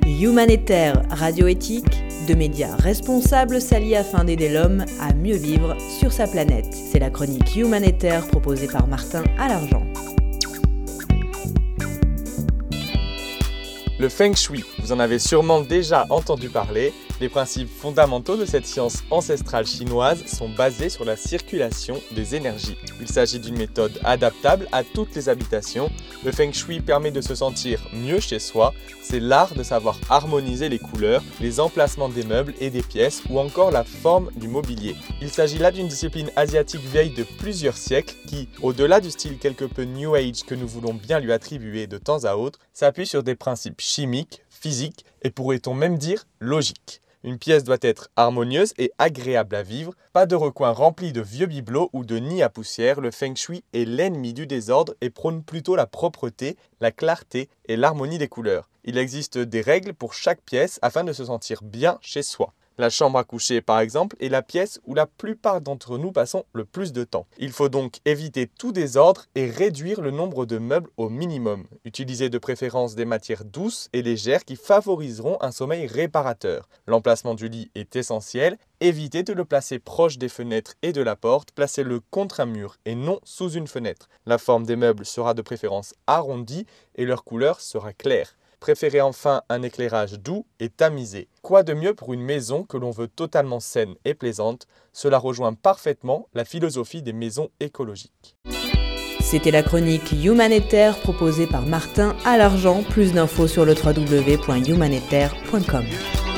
Humanitaire Radio-Éthique, de médias responsables s'allient afin d'aider l'homme à mieux vivre sur sa planète. C'est la chronique Humanitaire proposée par Martin Alargent. Le Feng Shui, vous en avez sûrement déjà entendu parler. Les principes fondamentaux de cette science ancestrale chinoise sont basés sur la circulation des énergies. Il s'agit d'une méthode adaptable à toutes les habitations. Le Feng Shui permet de se sentir mieux chez soi. C'est l'art de savoir harmoniser les couleurs, les emplacements des meubles et des pièces ou encore la forme du mobilier. Il s'agit là d'une discipline asiatique vieille de plusieurs siècles qui, au-delà du style quelque peu New Age que nous voulons bien lui attribuer de temps à autre, s'appuie sur des principes chimiques, physiques et pourrait-on même dire logiques. Une pièce doit être harmonieuse et agréable à vivre, pas de recoins remplis de vieux bibelots ou de nids à poussière. Le Feng Shui est l'ennemi du désordre et prône plutôt la propreté, la clarté et l'harmonie des couleurs. Il existe des règles pour chaque pièce afin de se sentir bien chez soi. La chambre à coucher, par exemple, est la pièce où la plupart d'entre nous passons le plus de temps. Il faut donc éviter tout désordre et réduire le nombre de meubles au minimum. Utilisez de préférence des matières douces et légères qui favoriseront un sommeil réparateur. L'emplacement du lit est essentiel. Évitez de le placer proche des fenêtres et de la porte. Placez-le contre un mur et non sous une fenêtre. La forme des meubles sera de préférence arrondie et leur couleur sera claire. Préférez enfin un éclairage doux et tamisé. Quoi de mieux pour une maison que l'on veut totalement saine et plaisante? Cela rejoint parfaitement la philosophie des maisons écologiques. C'était la chronique Humanitaire proposée par Martin Alargent. Plus d'infos sur le www.humanitaire.com.